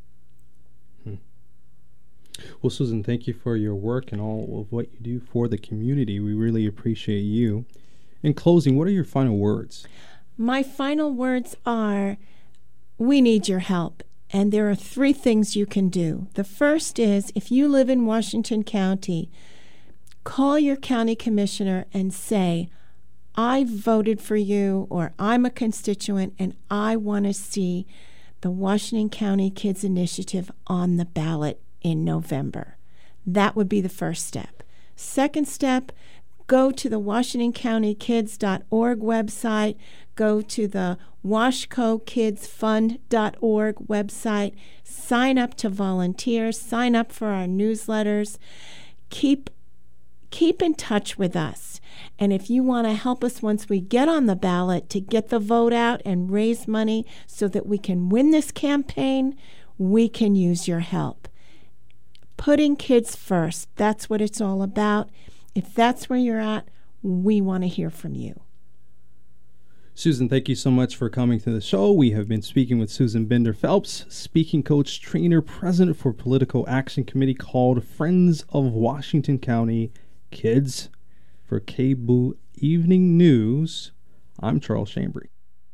Well, Susan, thank you for your work and all of what you do for the community. We really appreciate you. In closing, what are your final words? My final words are, we need your help. And there are 3 things you can do. The first is, if you live in Washington County, call your county commissioner and say, I voted for you, or I'm a constituent, and I want to see the Washington County Kids Initiative on the ballot in November. That would be the first step. Second step, go to the WashingtonCountyKids.org website, go to the WashcoKidsFund.org website, sign up to volunteer, sign up for our newsletters. Keep in touch with us. And if you want to help us once we get on the ballot to get the vote out and raise money so that we can win this campaign, we can use your help. Putting kids first, that's what it's all about. If that's where you're at, we want to hear from you. Susan, thank you so much for coming to the show. We have been speaking with Susan Binder Phelps, speaking coach, trainer, president for Political Action Committee called Friends of Washington County Kids. For KBOO Evening News, I'm Charles Chambry.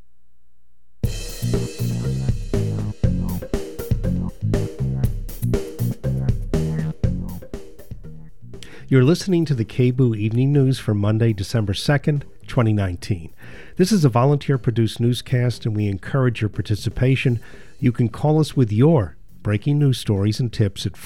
You're listening to the KBOO Evening News for Monday, December 2nd, 2019. This is a volunteer-produced newscast, and we encourage your participation. You can call us with your breaking news stories and tips at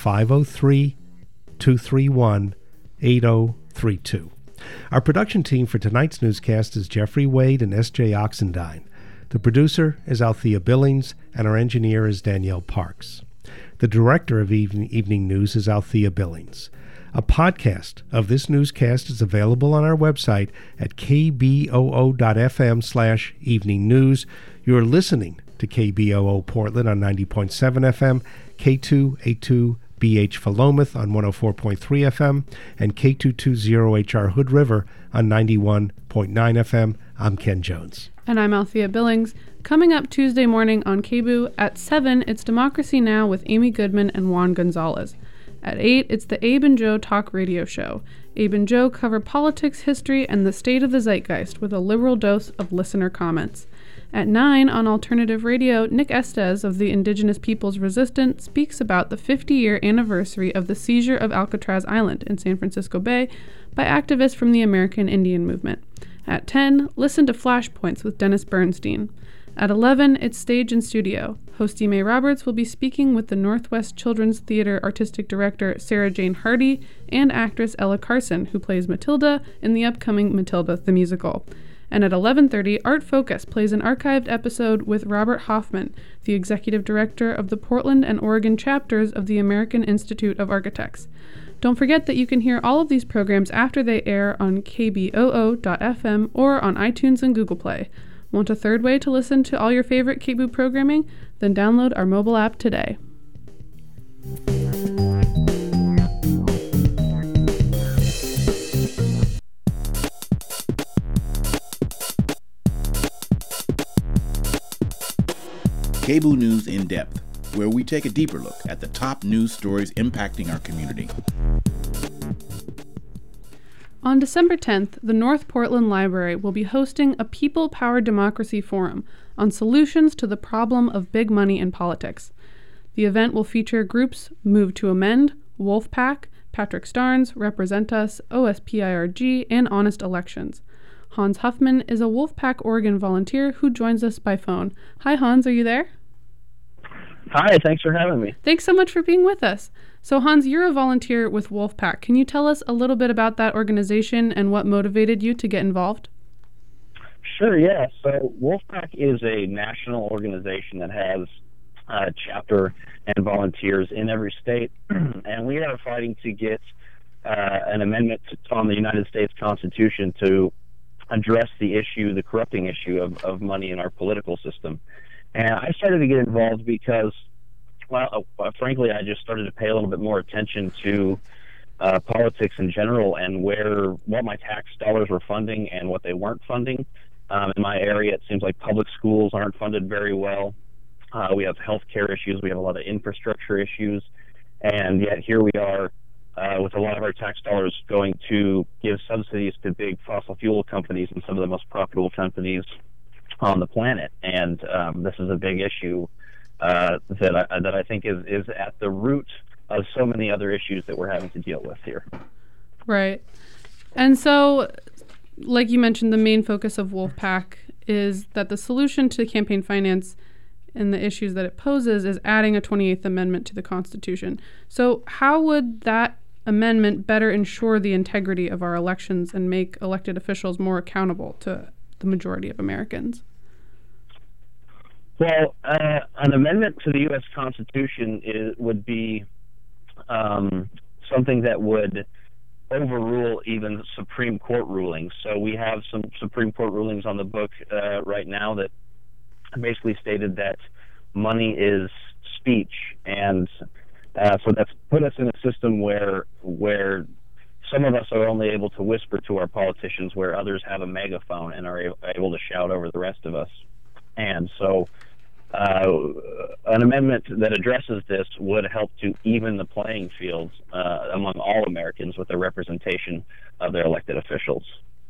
503-231-8032. Our production team for tonight's newscast is Jeffrey Wade and S.J. Oxendine. The producer is Althea Billings, and our engineer is Danielle Parks. The director of Evening News is Althea Billings. A podcast of this newscast is available on our website at kboo.fm/evening news. You're listening to KBOO Portland on 90.7 FM, K282BH Philomath on 104.3 FM, and K220HR Hood River on 91.9 FM. I'm Ken Jones. And I'm Althea Billings. Coming up Tuesday morning on KBOO at 7, it's Democracy Now! With Amy Goodman and Juan Gonzalez. At 8, it's the Abe and Joe Talk Radio Show. Abe and Joe cover politics, history, and the state of the zeitgeist with a liberal dose of listener comments. At 9, on Alternative Radio, Nick Estes of the Indigenous Peoples Resistance speaks about the 50-year anniversary of the seizure of Alcatraz Island in San Francisco Bay by activists from the American Indian Movement. At 10, listen to Flashpoints with Dennis Bernstein. At 11, it's Stage and Studio. Host May Roberts will be speaking with the Northwest Children's Theater Artistic Director Sarah Jane Hardy and actress Ella Carson, who plays Matilda in the upcoming Matilda the Musical. And at 11:30, Art Focus plays an archived episode with Robert Hoffman, the executive director of the Portland and Oregon chapters of the American Institute of Architects. Don't forget that you can hear all of these programs after they air on kboo.fm or on iTunes and Google Play. Want a third way to listen to all your favorite KBOO programming? Then download our mobile app today. KBOO News in Depth, where we take a deeper look at the top news stories impacting our community. On December 10th, the North Portland Library will be hosting a People-Powered Democracy Forum on solutions to the problem of big money in politics. The event will feature groups Move to Amend, Wolfpack, Patrick Starnes, Represent Us, OSPIRG, and Honest Elections. Hans Huffman is a Wolfpack Oregon volunteer who joins us by phone. Hi, Hans, are you there? Hi, thanks for having me. Thanks so much for being with us. So, Hans, you're a volunteer with Wolfpack. Can you tell us a little bit about that organization and what motivated you to get involved? Sure, yeah. So Wolfpack is a national organization that has a chapter and volunteers in every state, and we are fighting to get an amendment on the United States Constitution to address the corrupting issue of money in our political system. And I started to get involved because, frankly, I just started to pay a little bit more attention to politics in general and what my tax dollars were funding and what they weren't funding. In my area, it seems like public schools aren't funded very well. We have healthcare issues. We have a lot of infrastructure issues. And yet here we are with a lot of our tax dollars going to give subsidies to big fossil fuel companies and some of the most profitable companies on the planet. And this is a big issue that I think is at the root of so many other issues that we're having to deal with here. Right. And so, like you mentioned, the main focus of Wolfpack is that the solution to campaign finance and the issues that it poses is adding a 28th Amendment to the Constitution. So how would that amendment better ensure the integrity of our elections and make elected officials more accountable to the majority of Americans? Well, an amendment to the U.S. Constitution would be something that would overrule even Supreme Court rulings. So we have some Supreme Court rulings on the book right now that basically stated that money is speech, and so that's put us in a system where some of us are only able to whisper to our politicians, where others have a megaphone and are able to shout over the rest of us. And so an amendment that addresses this would help to even the playing field among all Americans with the representation of their elected officials.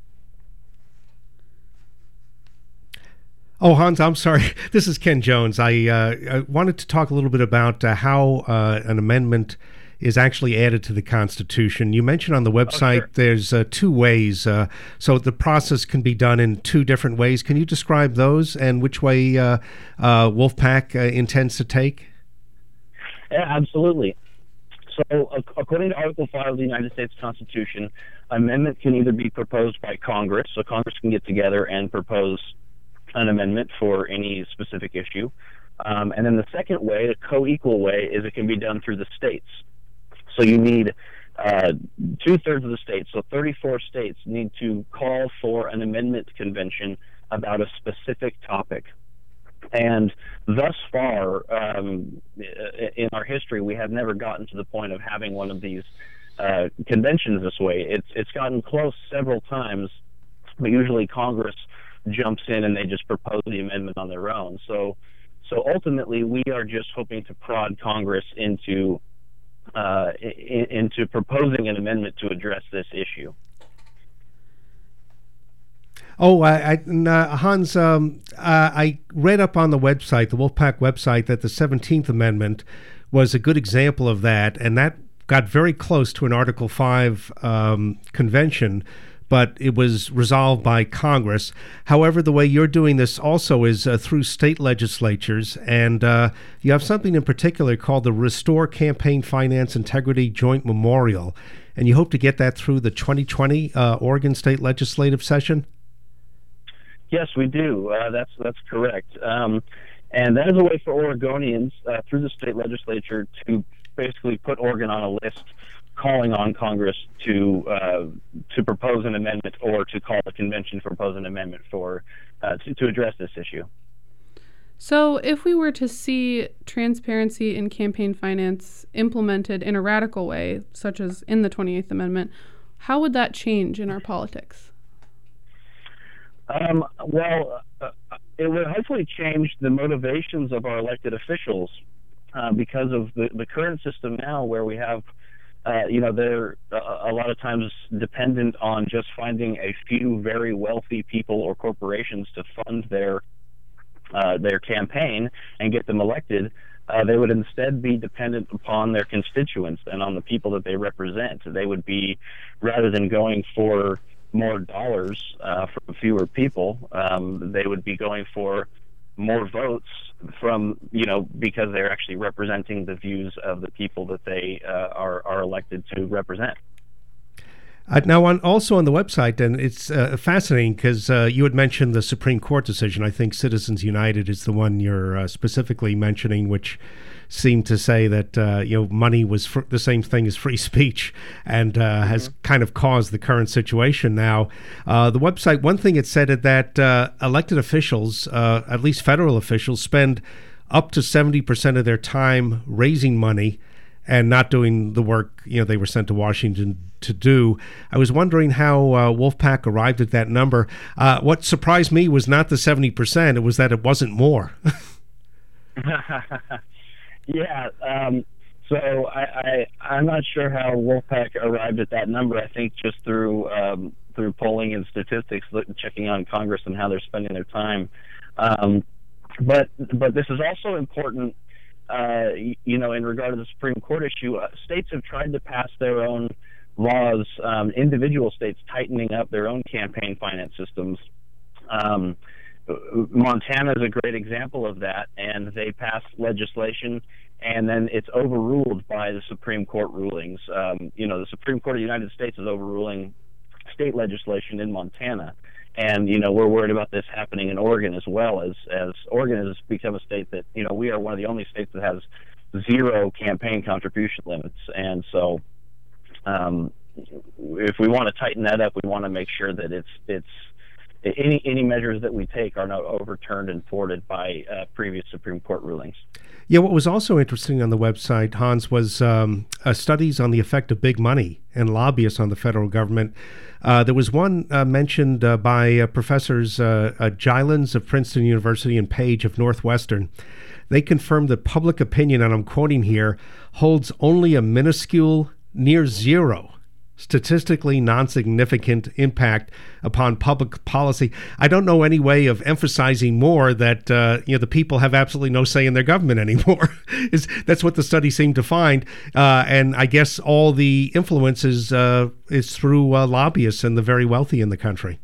Oh, Hans, I'm sorry. This is Ken Jones. I wanted to talk a little bit about how an amendment is actually added to the Constitution. You mentioned on the website there's two ways. So the process can be done in two different ways. Can you describe those and which way Wolfpack intends to take? Yeah, absolutely. So according to Article 5 of the United States Constitution, amendment can either be proposed by Congress, so Congress can get together and propose an amendment for any specific issue. And then the second way, the co-equal way, is it can be done through the states. So you need 2/3 of the states, so 34 states, need to call for an amendment convention about a specific topic. And thus far, in our history, we have never gotten to the point of having one of these conventions this way. It's gotten close several times, but usually Congress jumps in and they just propose the amendment on their own. So ultimately, we are just hoping to prod Congress into proposing an amendment to address this issue. Oh, Hans, I read up on the website, the Wolfpack website, that the 17th Amendment was a good example of that, and that got very close to an Article 5 convention, but it was resolved by Congress. However, the way you're doing this also is through state legislatures, and you have something in particular called the Restore Campaign Finance Integrity Joint Memorial, and you hope to get that through the 2020 Oregon State Legislative Session? Yes, we do. That's correct. And that is a way for Oregonians through the state legislature to basically put Oregon on a list calling on Congress to propose an amendment or to call the convention to propose an amendment for to address this issue. So if we were to see transparency in campaign finance implemented in a radical way, such as in the 28th Amendment, how would that change in our politics? It would hopefully change the motivations of our elected officials because of the current system now, where we have they're a lot of times dependent on just finding a few very wealthy people or corporations to fund their campaign and get them elected. They would instead be dependent upon their constituents and on the people that they represent. They would be, rather than going for more dollars from fewer people, they would be going for more votes from, because they're actually representing the views of the people that they are elected to represent. Now, also on the website, and it's fascinating because you had mentioned the Supreme Court decision. I think Citizens United is the one you're specifically mentioning, which seemed to say that money was the same thing as free speech, and has kind of caused the current situation. Now, the website, one thing it said that elected officials, at least federal officials, spend up to 70% of their time raising money and not doing the work they were sent to Washington to do. I was wondering how Wolfpack arrived at that number. What surprised me was not the 70%; it was that it wasn't more. Yeah. So I'm not sure how Wolfpack arrived at that number. I think just through polling and statistics, checking on Congress and how they're spending their time. But this is also important. In regard to the Supreme Court issue, states have tried to pass their own laws, individual states tightening up their own campaign finance systems. Montana is a great example of that, and they passed legislation, and then it's overruled by the Supreme Court rulings. The Supreme Court of the United States is overruling state legislation in Montana. And, we're worried about this happening in Oregon as well, as Oregon has become a state that, we are one of the only states that has zero campaign contribution limits. And so if we want to tighten that up, we want to make sure that it's any measures that we take are not overturned and thwarted by previous Supreme Court rulings. Yeah, what was also interesting on the website, Hans, was studies on the effect of big money and lobbyists on the federal government. There was one mentioned by Professors Gilens of Princeton University and Page of Northwestern. They confirmed that public opinion, and I'm quoting here, holds only a minuscule, near zero, statistically non-significant impact upon public policy. I don't know any way of emphasizing more that the people have absolutely no say in their government anymore. That's what the study seemed to find, and I guess all the influence is through lobbyists and the very wealthy in the country.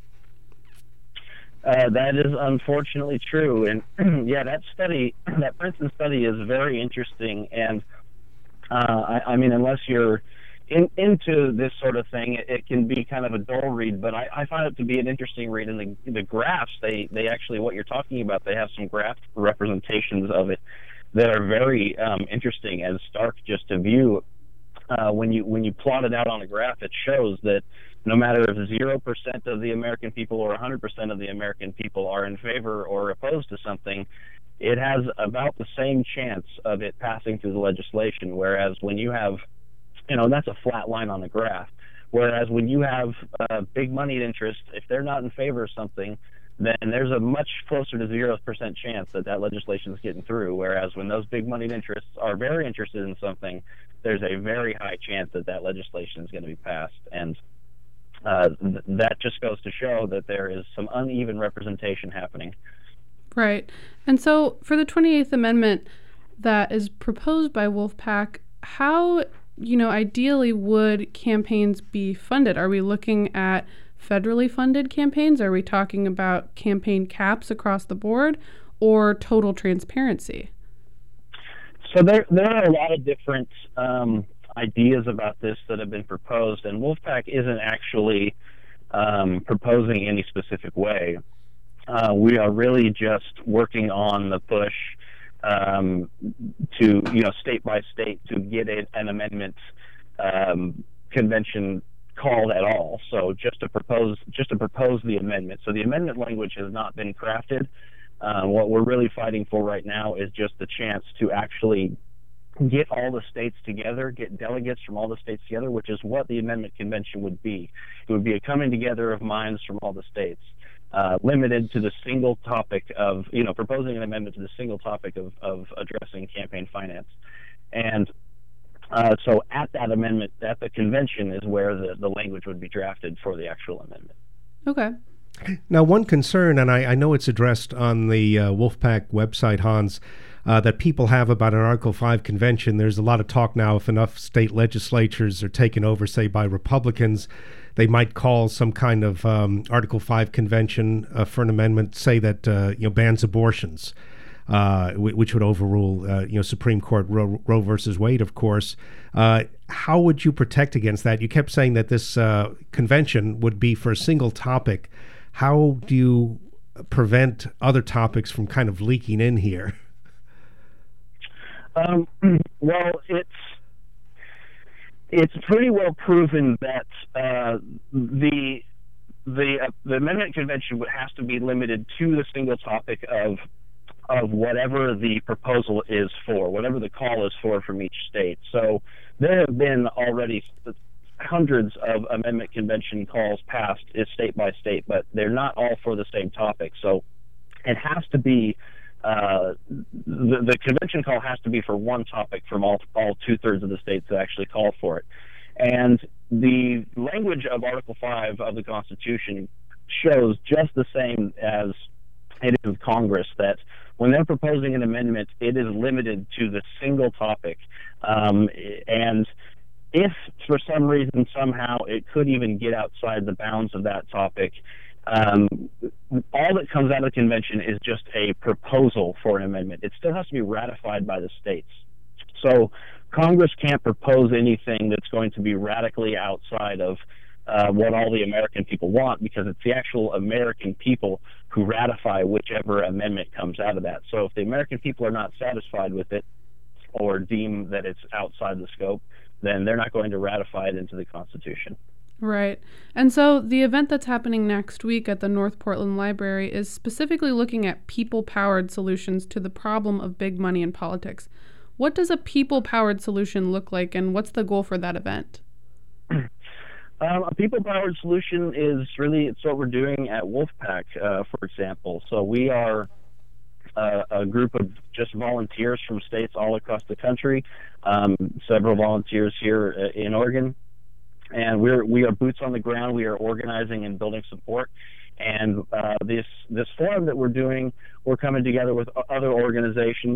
That is unfortunately true, and that Princeton study is very interesting. And I mean, unless you're into this sort of thing, it can be kind of a dull read, but I find it to be an interesting read. In the graphs, they actually, what you're talking about, they have some graph representations of it that are very interesting and stark just to view. When you plot it out on a graph, it shows that no matter if 0% of the American people or 100% of the American people are in favor or opposed to something, it has about the same chance of it passing through the legislation, whereas when you have that's a flat line on the graph. Whereas when you have big moneyed interest, if they're not in favor of something, then there's a much closer to 0% chance that legislation is getting through. Whereas when those big moneyed interests are very interested in something, there's a very high chance that legislation is going to be passed. And that just goes to show that there is some uneven representation happening. Right. And so for the 28th Amendment that is proposed by Wolfpack, how ideally would campaigns be funded? Are we looking at federally funded campaigns? Are we talking about campaign caps across the board or total transparency? So there are a lot of different ideas about this that have been proposed, and Wolfpack isn't actually proposing any specific way. We are really just working on the push to state by state to get an amendment convention called at all. So just to propose the amendment. So the amendment language has not been crafted. What we're really fighting for right now is just the chance to actually get all the states together, get delegates from all the states together, which is what the amendment convention would be. It would be a coming together of minds from all the states. Limited to the single topic of, proposing an amendment to the single topic of addressing campaign finance. And so at that amendment, at the convention is where the language would be drafted for the actual amendment. Okay. Now, one concern, and I know it's addressed on the Wolfpack website, Hans, that people have about an Article 5 convention. There's a lot of talk now, if enough state legislatures are taken over, say, by Republicans, they might call some kind of Article 5 convention for an amendment, say that bans abortions, which would overrule Supreme Court Roe versus Wade, of course. How would you protect against that? You kept saying that this convention would be for a single topic. How do you prevent other topics from kind of leaking in here? Well, it's pretty well proven that the amendment convention has to be limited to the single topic of whatever the proposal is for, whatever the call is for from each state. So there have been already hundreds of amendment convention calls passed state by state, but they're not all for the same topic. So it has to be the convention call has to be for one topic from all 2/3 of the states that actually call for it. And the language of Article 5 of the Constitution shows just the same as it is with Congress, that when they're proposing an amendment, it is limited to the single topic. And if for some reason, somehow, it could even get outside the bounds of that topic, all that comes out of the convention is just a proposal for an amendment. It still has to be ratified by the states. So Congress can't propose anything that's going to be radically outside of what all the American people want, because it's the actual American people who ratify whichever amendment comes out of that. So if the American people are not satisfied with it or deem that it's outside the scope, then they're not going to ratify it into the Constitution. Right. And so the event that's happening next week at the North Portland Library is specifically looking at people-powered solutions to the problem of big money in politics. What does a people-powered solution look like, and what's the goal for that event? A people-powered solution is really, it's what we're doing at Wolfpack, for example. So we are a group of just volunteers from states all across the country, several volunteers here in Oregon. And we are boots on the ground. We are organizing and building support. And this forum that we're doing, we're coming together with other organizations,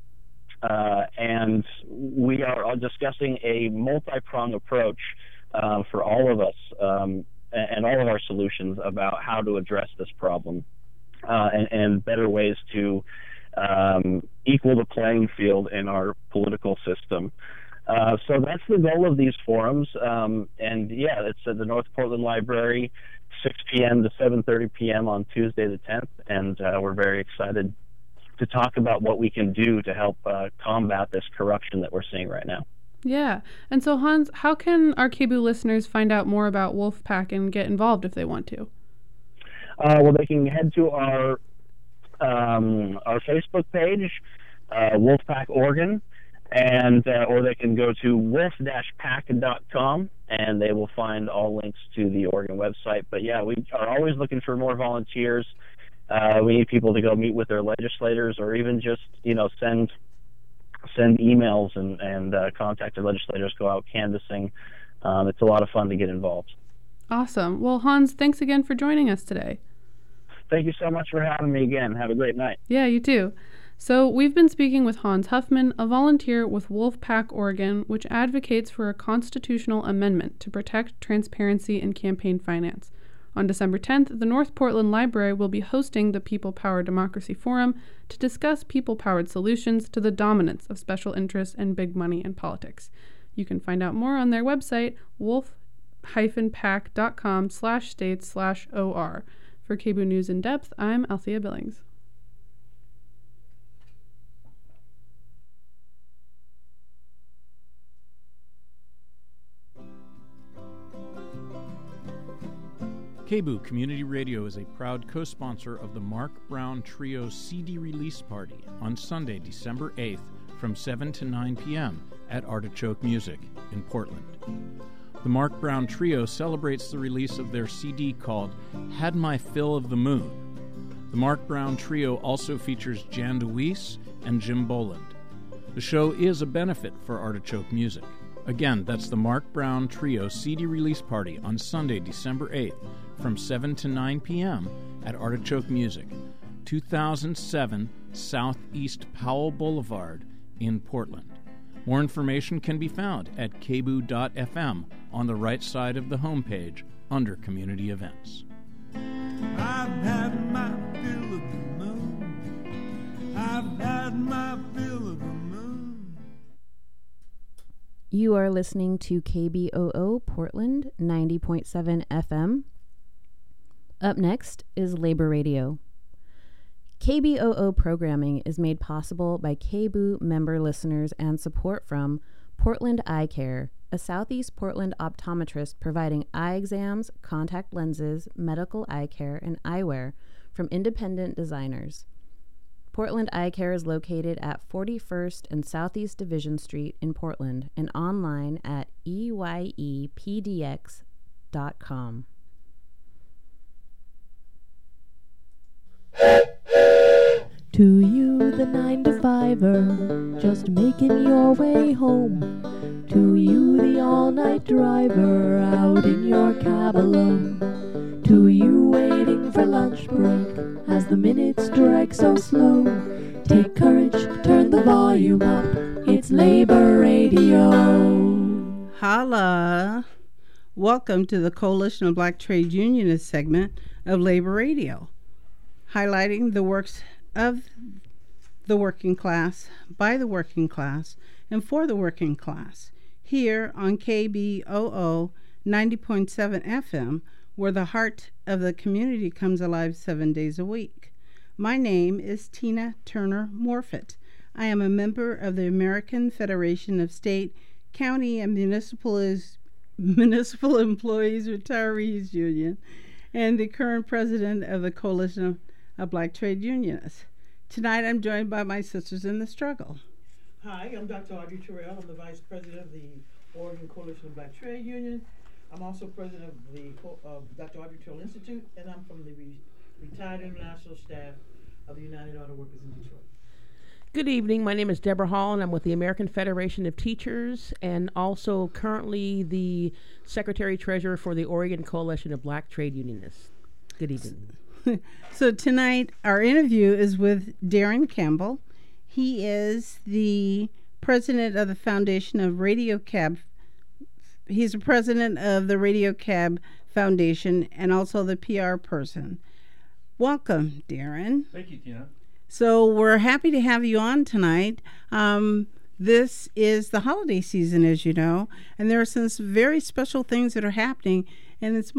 and we are discussing a multi-pronged approach for all of us and all of our solutions about how to address this problem and better ways to equal the playing field in our political system. So that's the goal of these forums. And yeah, it's at the North Portland Library, 6 p.m. to 7:30 p.m. on Tuesday the 10th. And we're very excited to talk about what we can do to help combat this corruption that we're seeing right now. Yeah. And so, Hans, how can our KBOO listeners find out more about Wolfpack and get involved if they want to? Well, they can head to our Facebook page, Wolfpack Oregon, and or they can go to wolf-pack.com, and they will find all links to the Oregon website. But yeah, we are always looking for more volunteers. We need people to go meet with their legislators, or even just send emails and contact their legislators, go out canvassing. It's a lot of fun to get involved. Awesome. Well, Hans, thanks again for joining us today. Thank you so much for having me again. Have a great night. Yeah, you too. So we've been speaking with Hans Huffman, a volunteer with Wolfpack Oregon, which advocates for a constitutional amendment to protect transparency in campaign finance. On December 10th, the North Portland Library will be hosting the People Powered Democracy Forum to discuss people-powered solutions to the dominance of special interests and big money in politics. You can find out more on their website, wolf-pack.com/states/OR. For KBOO News in Depth, I'm Althea Billings. KBOO Community Radio is a proud co-sponsor of the Mark Brown Trio CD release party on Sunday, December 8th from 7 to 9 p.m. at Artichoke Music in Portland. The Mark Brown Trio celebrates the release of their CD called Had My Fill of the Moon. The Mark Brown Trio also features Jan DeWeese and Jim Boland. The show is a benefit for Artichoke Music. Again, that's the Mark Brown Trio CD release party on Sunday, December 8th from 7 to 9 p.m. at Artichoke Music, 2007 Southeast Powell Boulevard in Portland. More information can be found at kboo.fm on the right side of the homepage under Community Events. I've had my fill of the moon. I've had my fill of the moon. You are listening to KBOO Portland 90.7 FM. Up next is Labor Radio. KBOO programming is made possible by KBOO member listeners and support from Portland Eye Care, a Southeast Portland optometrist providing eye exams, contact lenses, medical eye care, and eyewear from independent designers. Portland Eye Care is located at 41st and Southeast Division Street in Portland and online at eyepdx.com. To you, the 9-to-5er, just making your way home. To you, the all-night driver, out in your cab alone. To you, waiting for lunch break, as the minutes drag so slow. Take courage, turn the volume up, it's Labor Radio. Holla! Welcome to the Coalition of Black Trade Unionists segment of Labor Radio, highlighting the works of the working class, by the working class, and for the working class, here on KBOO 90.7 FM, where the heart of the community comes alive 7 days a week. My name is Tina Turner Morfitt. I am a member of the American Federation of State, County, and Municipal Employees Retirees Union, and the current president of the Coalition of Black Trade Unionists. Tonight I'm joined by my sisters in the struggle. Hi, I'm Dr. Audrey Terrell. I'm the vice president of the Oregon Coalition of Black Trade Union. I'm also president of the Dr. Audrey Terrell Institute, and I'm from the retired international staff of the United Auto Workers in Detroit. Good evening. My name is Deborah Hall, and I'm with the American Federation of Teachers, and also currently the Secretary-Treasurer for the Oregon Coalition of Black Trade Unionists. Good evening. So tonight our interview is with Darren Campbell. He is the president of the Foundation of Radio Cab. He's the president of the Radio Cab Foundation and also the PR person. Welcome, Darren. Thank you, Tina. So we're happy to have you on tonight. This is the holiday season, as you know, and there are some very special things that are happening, and it's